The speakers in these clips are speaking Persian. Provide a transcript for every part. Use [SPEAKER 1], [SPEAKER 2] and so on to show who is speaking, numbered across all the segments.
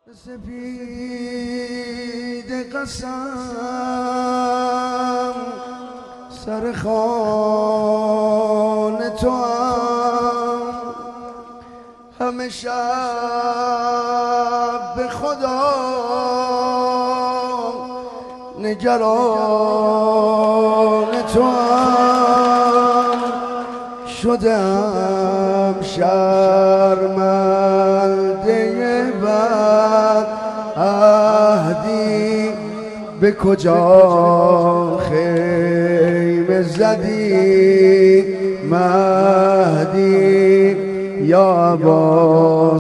[SPEAKER 1] سپید قسم سر خوان تو همه شب به خدا نگران تو شدم شرمنده بد عهدی به کجا خیمه زدی مهدی یا با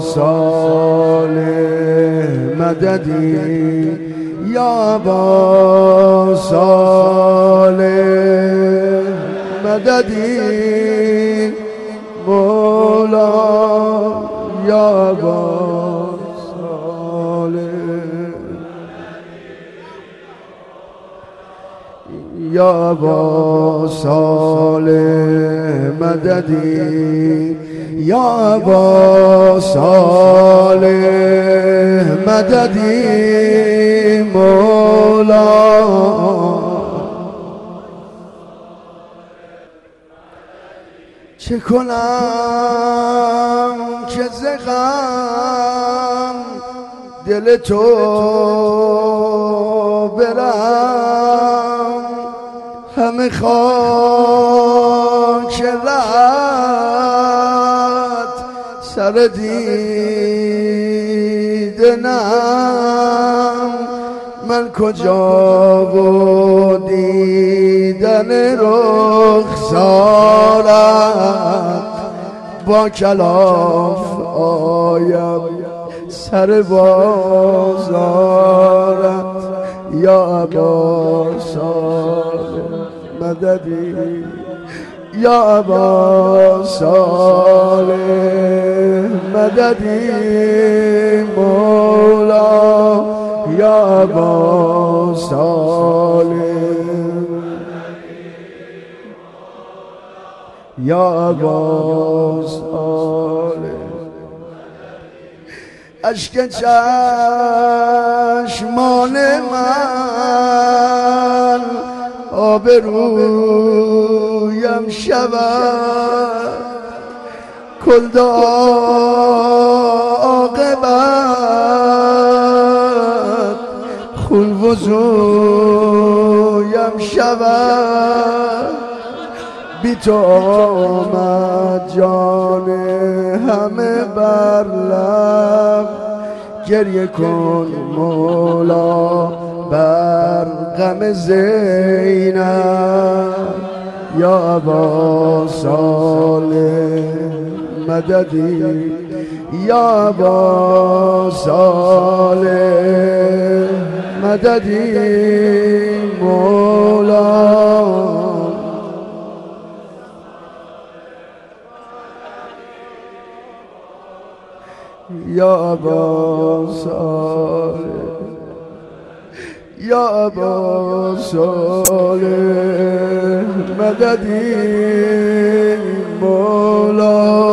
[SPEAKER 1] صالح مددی یا با صالح مددی مولا یا با صالح یا با صالح مددی یا با صالح مددی مولا چه کنم که ز غم دل تو برم همه خاک رهت سر دیدنم من کجا و دیدن رخسارت با کلاف آیم سر بازارت یا با صالح مددی یا با صالح مددی مولا یا با صالح یا با صالح اشک چشمان من آبرویم شود کلد عاقبت خون وضویم شود بی تو آمد جان همه بر لب گریه کن مولا بر غم زینب یا با صالح مددی یا با صالح مددی مولا یا با صالح یا با صالح مددی مولا